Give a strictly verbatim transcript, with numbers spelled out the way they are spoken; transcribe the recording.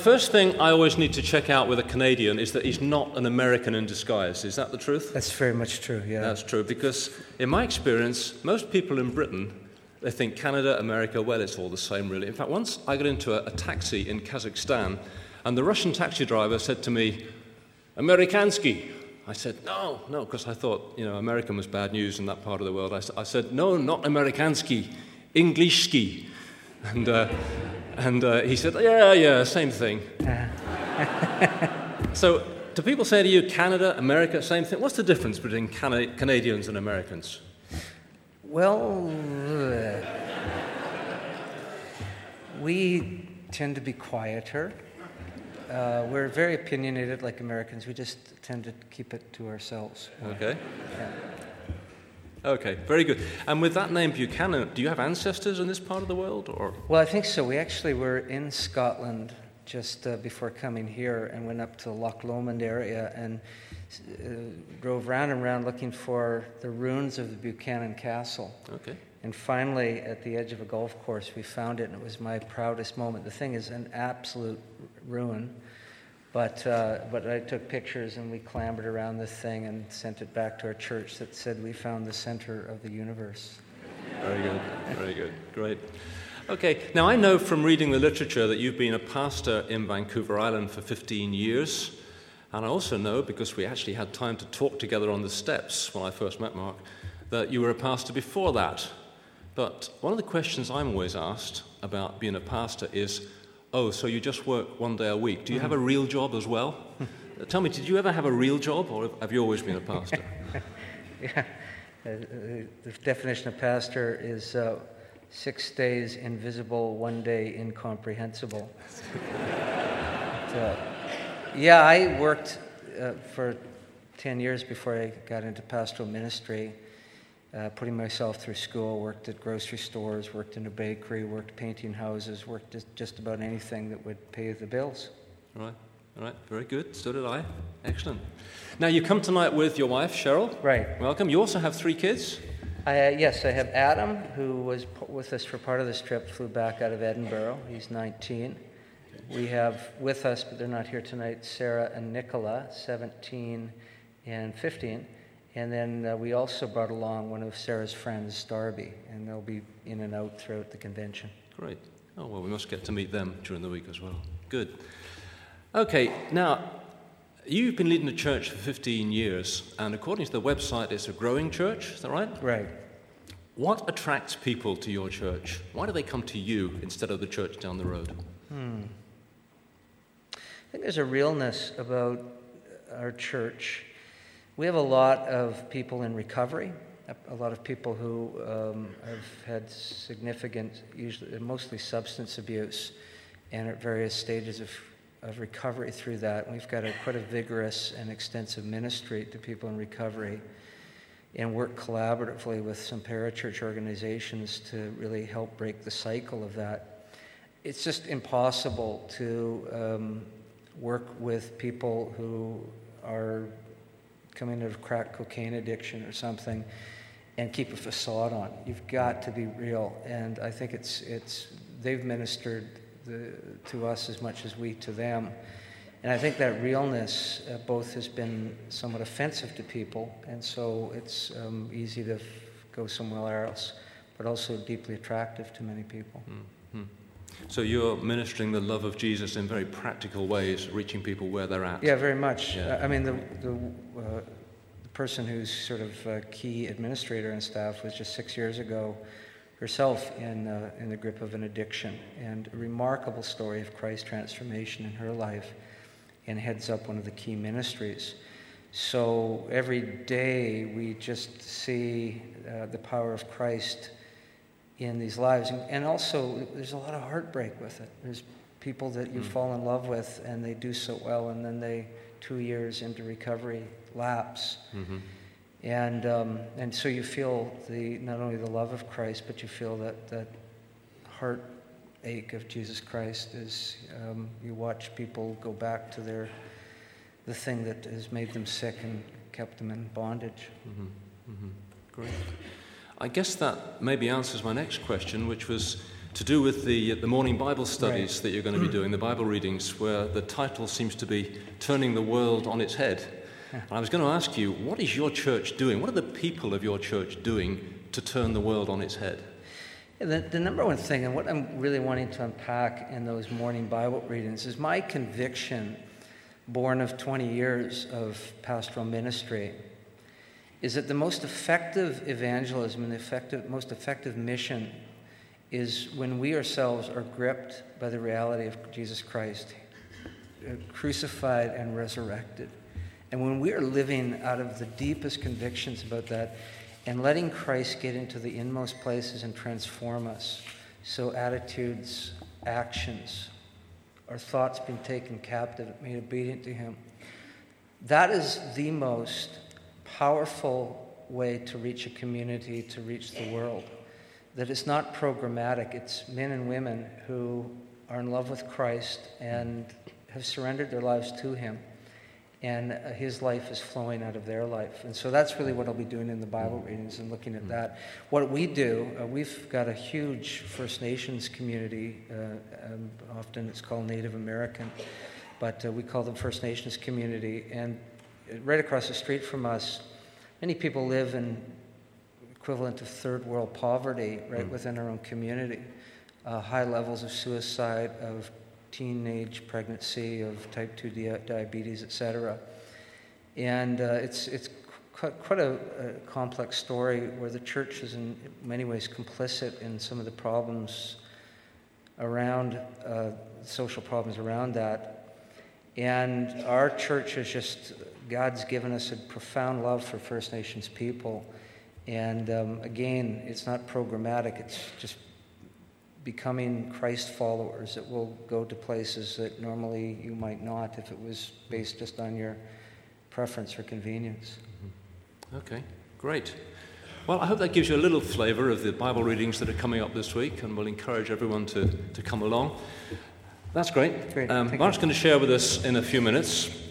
first thing I always need to check out with a Canadian is that he's not an American in disguise. Is that the truth? That's very much true, yeah. That's true, because in my experience, most people in Britain, they think Canada, America, well, it's all the same, really. In fact, once I got into a, a taxi in Kazakhstan, and the Russian taxi driver said to me, Amerikansky. I said, no, no, because I thought, you know, American was bad news in that part of the world. I, I said, no, not Amerikansky, Englishski. And, uh, and uh, he said, yeah, yeah, same thing. So, do people say to you, Canada, America, same thing? What's the difference between Cana- Canadians and Americans? Well, uh, we tend to be quieter. Uh, we're very opinionated like Americans. We just tend to keep it to ourselves. Okay. Yeah. Okay, very good. And with that name, Buchanan, do you have ancestors in this part of the world, or? Well, I think so. We actually were in Scotland just uh, before coming here and went up to the Loch Lomond area and uh, drove round and round looking for the ruins of the Buchanan Castle. Okay. And finally, at the edge of a golf course, we found it, and it was my proudest moment. The thing is an absolute ruin, but uh, but I took pictures, and we clambered around this thing and sent it back to our church that said we found the center of the universe. Very good, very good, great. Okay, now I know from reading the literature that you've been a pastor in Vancouver Island for fifteen years, and I also know, because we actually had time to talk together on the steps when I first met Mark, that you were a pastor before that. But one of the questions I'm always asked about being a pastor is, oh, so you just work one day a week. Do you have a real job as well? Tell me, did you ever have a real job, or have you always been a pastor? Yeah, uh, the definition of pastor is uh, six days invisible, one day incomprehensible. But, uh, yeah, I worked uh, for ten years before I got into pastoral ministry. Uh, putting myself through school, worked at grocery stores, worked in a bakery, worked painting houses, worked just, just about anything that would pay the bills. All right, all right, very good. So did I. Excellent. Now, you come tonight with your wife, Cheryl. Right. Welcome. You also have three kids? I, uh, yes, I have Adam, who was p- with us for part of this trip, flew back out of Edinburgh. He's nineteen. We have with us, but they're not here tonight, Sarah and Nicola, seventeen and fifteen. And then uh, we also brought along one of Sarah's friends, Darby, and they'll be in and out throughout the convention. Great. Oh, well, we must get to meet them during the week as well. Good. Okay, now, you've been leading the church for fifteen years, and according to the website, it's a growing church. Is that right? Right. What attracts people to your church? Why do they come to you instead of the church down the road? Hmm. I think there's a realness about our church. We have a lot of people in recovery, a lot of people who um, have had significant, usually mostly substance abuse, and at various stages of, of recovery through that. We've got a, quite a vigorous and extensive ministry to people in recovery, and work collaboratively with some parachurch organizations to really help break the cycle of that. It's just impossible to um, work with people who are coming out of crack cocaine addiction or something and keep a facade on. You've got to be real, and I think it's it's they've ministered the, to us as much as we to them, and I think that realness uh, both has been somewhat offensive to people, and so it's um, easy to f- go somewhere else, but also deeply attractive to many people. Mm-hmm. So you're ministering the love of Jesus in very practical ways, reaching people where they're at. Yeah, very much. Yeah. I mean, the the, uh, the person who's sort of uh, key administrator and staff was just six years ago herself in uh, in the grip of an addiction, and a remarkable story of Christ transformation in her life, and heads up one of the key ministries. So every day we just see uh, the power of Christ in these lives, and, and also there's a lot of heartbreak with it. There's people that you mm. fall in love with, and they do so well, and then they, two years into recovery, lapse. Mm-hmm. And um, and so you feel the not only the love of Christ, but you feel that that heartache of Jesus Christ as um, you watch people go back to their the thing that has made them sick and kept them in bondage. Mm-hmm. Mm-hmm. Great. I guess that maybe answers my next question, which was, to do with the, the morning Bible studies Right. that you're going to be doing, the Bible readings, where the title seems to be Turning the World on its Head. And I was going to ask you, what is your church doing? What are the people of your church doing to turn the world on its head? The, the number one thing, and what I'm really wanting to unpack in those morning Bible readings, is my conviction, born of twenty years of pastoral ministry, is that the most effective evangelism and the effective, most effective mission is when we ourselves are gripped by the reality of Jesus Christ, crucified and resurrected. And when we are living out of the deepest convictions about that and letting Christ get into the inmost places and transform us, so attitudes, actions, our thoughts being taken captive, made obedient to him, that is the most powerful way to reach a community, to reach the world. That it's not programmatic. It's men and women who are in love with Christ and have surrendered their lives to him, and uh, his life is flowing out of their life. And so that's really what I'll be doing in the Bible readings and looking at that. What we do, uh, we've got a huge First Nations community. Uh, um, often it's called Native American, but uh, we call them First Nations community. And right across the street from us, many people live in equivalent of third world poverty right mm. within our own community. Uh, high levels of suicide, of teenage pregnancy, of type two di- diabetes, et cetera. And uh, it's it's qu- quite a, a complex story where the church is in many ways complicit in some of the problems around, uh, social problems around that. And our church is just, God's given us a profound love for First Nations people. And um, again, it's not programmatic, it's just becoming Christ followers that will go to places that normally you might not if it was based just on your preference or convenience. Mm-hmm. Okay, great. Well, I hope that gives you a little flavor of the Bible readings that are coming up this week, and we'll encourage everyone to, to come along. That's great. Great. Um, Mark's going to share with us in a few minutes